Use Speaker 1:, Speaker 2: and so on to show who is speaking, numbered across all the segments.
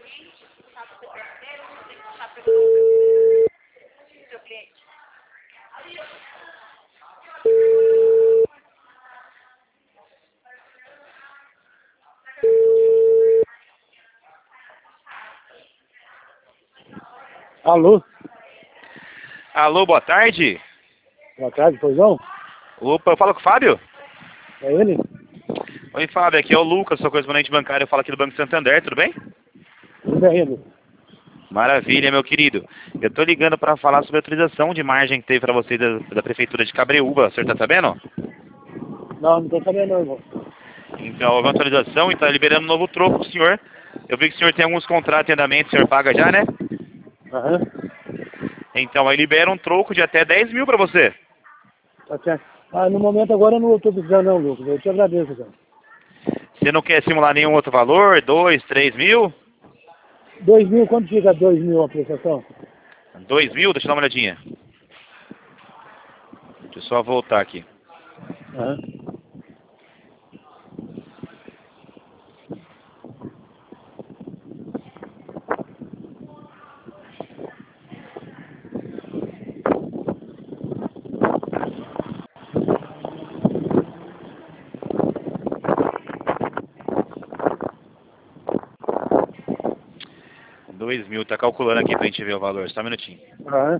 Speaker 1: Alô?
Speaker 2: Alô, boa tarde.
Speaker 1: Boa tarde, pois não?
Speaker 2: Opa, eu falo com o Fábio?
Speaker 1: É ele?
Speaker 2: Oi, Fábio, aqui é o Lucas, sou correspondente bancário, eu falo aqui do Banco Santander, tudo bem?
Speaker 1: Tudo bem, ele?
Speaker 2: Maravilha, meu querido. Eu tô ligando para falar sobre a autorização de margem que teve para você da Prefeitura de Cabreúva, o senhor tá sabendo?
Speaker 1: Não tô sabendo não, irmão.
Speaker 2: Então, houve uma autorização e tá liberando um novo troco pro senhor. Eu vi que o senhor tem alguns contratos em andamento, o senhor paga já, né?
Speaker 1: Aham.
Speaker 2: Então, aí libera um troco de até 10 mil para você.
Speaker 1: Tá certo. Ah, no momento agora eu não tô precisando não, Lucas. Eu te agradeço, cara.
Speaker 2: Você não quer simular nenhum outro valor? 2, 3 mil?
Speaker 1: 2.000, quanto fica 2.000 a prestação?
Speaker 2: 2 mil? Deixa eu dar uma olhadinha. Deixa eu só voltar aqui.
Speaker 1: Aham.
Speaker 2: Dois mil, tá calculando aqui pra gente ver o valor, só um minutinho.
Speaker 1: Aham.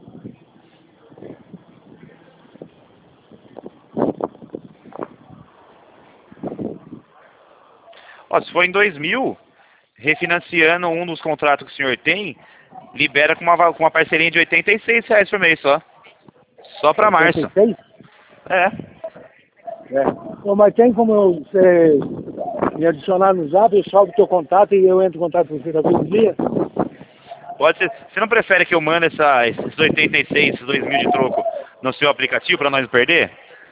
Speaker 2: Ó, se for em 2 mil, refinanciando um dos contratos que o senhor tem, libera com uma parcelinha de R$ 86 por mês só. Só pra março.
Speaker 1: 86?
Speaker 2: É.
Speaker 1: É. Bom, mas tem como você me adicionar no Zap, eu salvo o teu contato e eu entro em contato com você daqui um dia?
Speaker 2: Pode ser. Você não prefere que eu mande esses 86, esses 2 mil de troco no seu aplicativo pra nós não perder?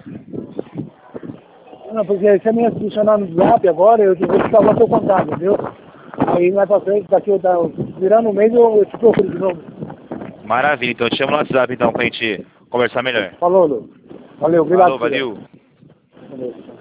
Speaker 1: Não, porque se você me adicionar no Zap agora, eu vou te salvar teu contato, entendeu? Aí mais pra frente, virando um mês, eu te procuro de novo.
Speaker 2: Maravilha, então eu te chamo no WhatsApp então pra gente conversar melhor.
Speaker 1: Falou, Lu. Valeu, obrigado.
Speaker 2: Falou, valeu.
Speaker 1: Valeu.